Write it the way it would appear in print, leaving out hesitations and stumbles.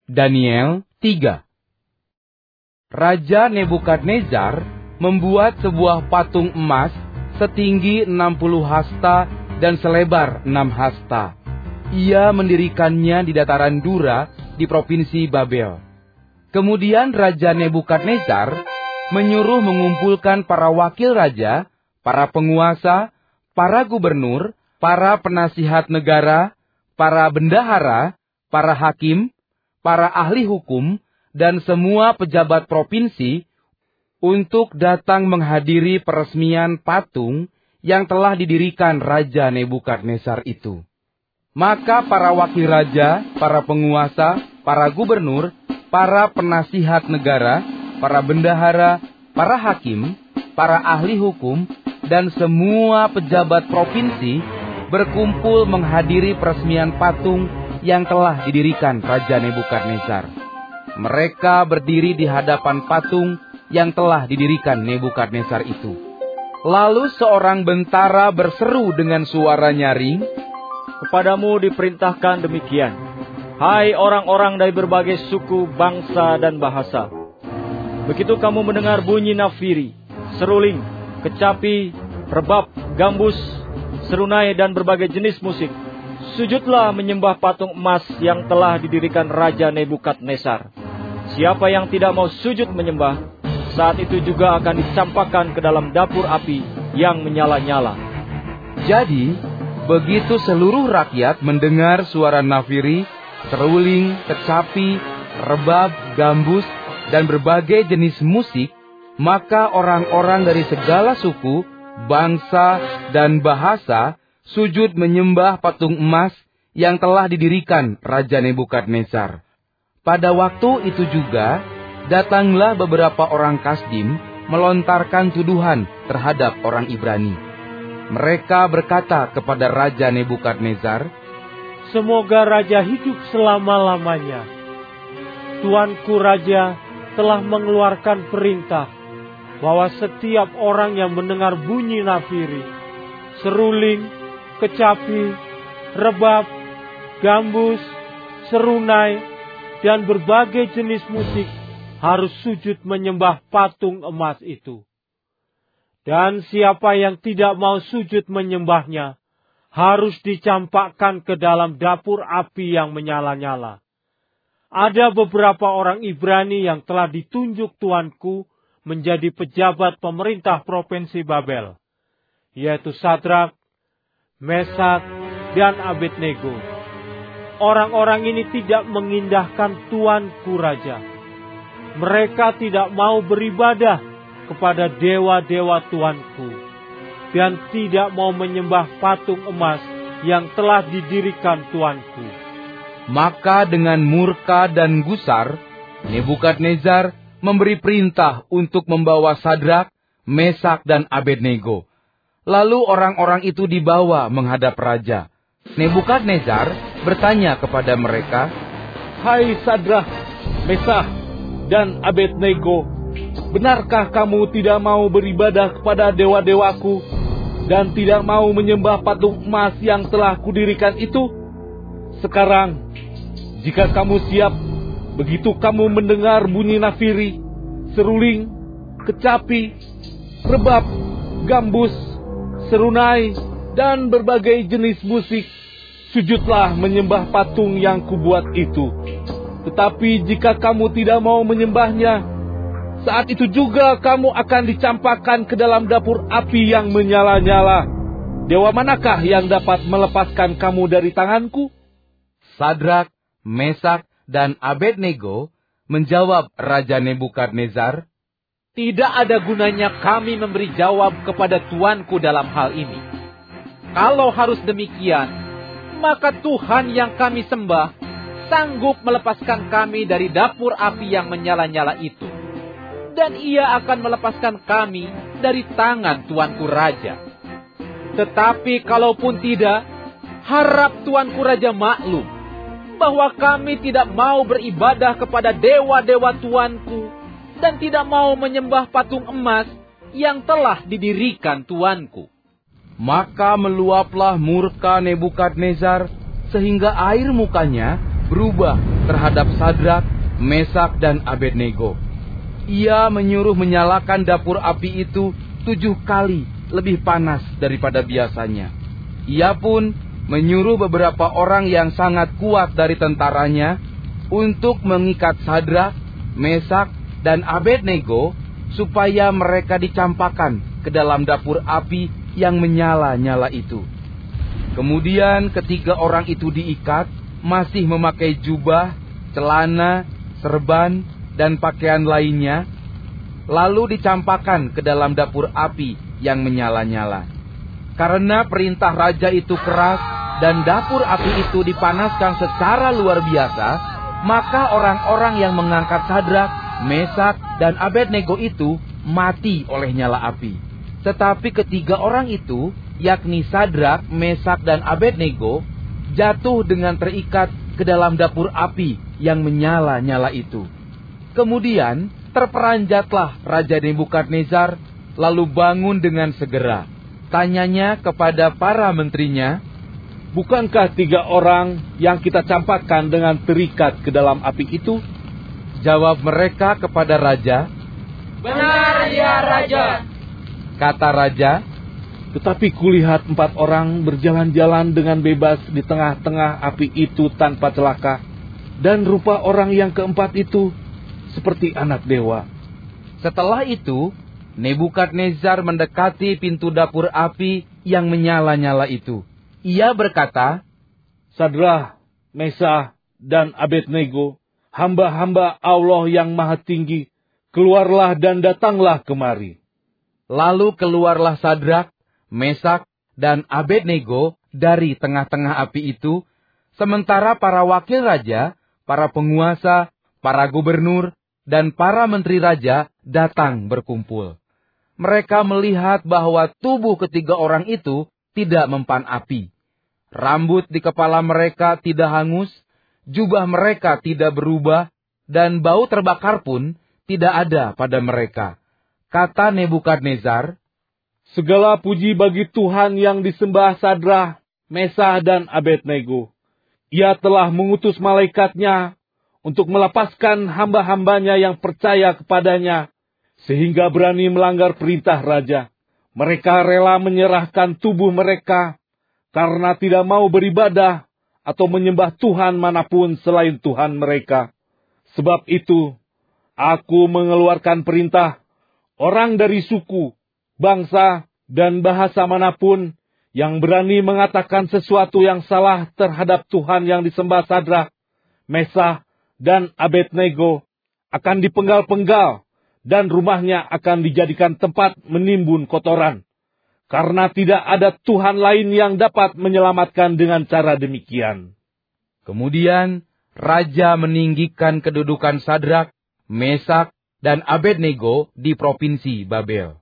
Daniel 3. Raja Nebukadnezar membuat sebuah patung emas setinggi 60 hasta dan selebar 6 hasta. Ia mendirikannya di dataran Dura di provinsi Babel. Kemudian Raja Nebukadnezar menyuruh mengumpulkan para wakil raja, para penguasa, para gubernur, para penasihat negara, para bendahara, para hakim, para ahli hukum, dan semua pejabat provinsi untuk datang menghadiri peresmian patung yang telah didirikan Raja Nebukadnezar itu. Maka para wakil raja, para penguasa, para gubernur, para penasihat negara, para bendahara, para hakim, para ahli hukum, dan semua pejabat provinsi berkumpul menghadiri peresmian patung yang telah didirikan Raja Nebukadnezar. Mereka berdiri di hadapan patung yang telah didirikan Nebukadnezar itu. Lalu seorang bentara berseru dengan suara nyaring, "Kepadamu diperintahkan demikian, hai orang-orang dari berbagai suku, bangsa, dan bahasa. Begitu kamu mendengar bunyi nafiri, seruling, kecapi, rebab, gambus, serunai, dan berbagai jenis musik, sujudlah menyembah patung emas yang telah didirikan Raja Nebukadnezar. Siapa yang tidak mau sujud menyembah, saat itu juga akan dicampakkan ke dalam dapur api yang menyala-nyala." Jadi, begitu seluruh rakyat mendengar suara nafiri, seruling, kecapi, rebab, gambus, dan berbagai jenis musik, maka orang-orang dari segala suku, bangsa, dan bahasa sujud menyembah patung emas yang telah didirikan Raja Nebukadnezar. Pada waktu itu juga, datanglah beberapa orang Kasdim melontarkan tuduhan terhadap orang Ibrani. Mereka berkata kepada Raja Nebukadnezar, "Semoga Raja hidup selama-lamanya. Tuanku Raja telah mengeluarkan perintah bahwa setiap orang yang mendengar bunyi nafiri, seruling, kecapi, rebab, gambus, serunai, dan berbagai jenis musik harus sujud menyembah patung emas itu. Dan siapa yang tidak mau sujud menyembahnya, harus dicampakkan ke dalam dapur api yang menyala-nyala. Ada beberapa orang Ibrani yang telah ditunjuk tuanku menjadi pejabat pemerintah provinsi Babel, yaitu Sadrak, Mesak, dan Abednego. Orang-orang ini tidak mengindahkan tuanku Raja. Mereka tidak mau beribadah kepada dewa-dewa tuanku, dan tidak mau menyembah patung emas yang telah didirikan tuanku." Maka dengan murka dan gusar, Nebukadnezar memberi perintah untuk membawa Sadrak, Mesak, dan Abednego. Lalu orang-orang itu dibawa menghadap raja. Nebukadnezar bertanya kepada mereka, "Hai Sadrak, Mesak, dan Abednego, benarkah kamu tidak mau beribadah kepada dewa-dewaku dan tidak mau menyembah patung emas yang telah kudirikan itu? Sekarang, jika kamu siap, begitu kamu mendengar bunyi nafiri, seruling, kecapi, rebab, gambus, serunai, dan berbagai jenis musik, sujudlah menyembah patung yang kubuat itu. Tetapi jika kamu tidak mau menyembahnya, saat itu juga kamu akan dicampakkan ke dalam dapur api yang menyala-nyala. Dewa manakah yang dapat melepaskan kamu dari tanganku?" Sadrak, Mesak, dan Abednego menjawab Raja Nebukadnezar, "Tidak ada gunanya kami memberi jawab kepada tuanku dalam hal ini. Kalau harus demikian, maka Tuhan yang kami sembah sanggup melepaskan kami dari dapur api yang menyala-nyala itu. Dan ia akan melepaskan kami dari tangan tuanku Raja. Tetapi kalaupun tidak, harap tuanku Raja maklum bahwa kami tidak mau beribadah kepada dewa-dewa tuanku dan tidak mau menyembah patung emas yang telah didirikan tuanku." Maka meluaplah murka Nebukadnezar sehingga air mukanya berubah terhadap Sadrak, Mesak, dan Abednego. Ia menyuruh menyalakan dapur api itu 7 kali lebih panas daripada biasanya. Ia pun menyuruh beberapa orang yang sangat kuat dari tentaranya untuk mengikat Sadrak, Mesak, dan Abednego supaya mereka dicampakkan ke dalam dapur api yang menyala-nyala itu. Kemudian ketiga orang itu diikat, masih memakai jubah, celana, serban, dan pakaian lainnya, lalu dicampakkan ke dalam dapur api yang menyala-nyala. Karena perintah raja itu keras dan dapur api itu dipanaskan secara luar biasa, maka orang-orang yang mengangkat Sadrak, Mesak, dan Abednego itu mati oleh nyala api. Tetapi ketiga orang itu, yakni Sadrak, Mesak, dan Abednego, jatuh dengan terikat ke dalam dapur api yang menyala-nyala itu. Kemudian terperanjatlah Raja Nebukadnezar, lalu bangun dengan segera. Tanyanya kepada para menterinya, "Bukankah 3 orang yang kita campakkan dengan terikat ke dalam api itu?" Jawab mereka kepada raja, "Benar ya Raja." Kata raja, "Tetapi kulihat 4 orang berjalan-jalan dengan bebas di tengah-tengah api itu tanpa celaka, dan rupa orang yang keempat itu seperti anak dewa." Setelah itu, Nebukadnezar mendekati pintu dapur api yang menyala-nyala itu. Ia berkata, "Sadrak, Mesak, dan Abednego, hamba-hamba Allah yang Maha Tinggi, keluarlah dan datanglah kemari." Lalu keluarlah Sadrak, Mesak, dan Abednego dari tengah-tengah api itu, sementara para wakil raja, para penguasa, para gubernur, dan para menteri raja datang berkumpul. Mereka melihat bahwa tubuh ketiga orang itu tidak mempan api. Rambut di kepala mereka tidak hangus, jubah mereka tidak berubah, dan bau terbakar pun tidak ada pada mereka. Kata Nebukadnezar, "Segala puji bagi Tuhan yang disembah Sadrak, Mesak, dan Abednego. Ia telah mengutus malaikatnya untuk melepaskan hamba-hambanya yang percaya kepadanya, sehingga berani melanggar perintah raja. Mereka rela menyerahkan tubuh mereka karena tidak mau beribadah atau menyembah Tuhan manapun selain Tuhan mereka. Sebab itu, aku mengeluarkan perintah, orang dari suku, bangsa, dan bahasa manapun yang berani mengatakan sesuatu yang salah terhadap Tuhan yang disembah Sadrak, Mesak, dan Abednego akan dipenggal-penggal, dan rumahnya akan dijadikan tempat menimbun kotoran. Karena tidak ada Tuhan lain yang dapat menyelamatkan dengan cara demikian." Kemudian raja meninggikan kedudukan Sadrak, Mesak, dan Abednego di provinsi Babel.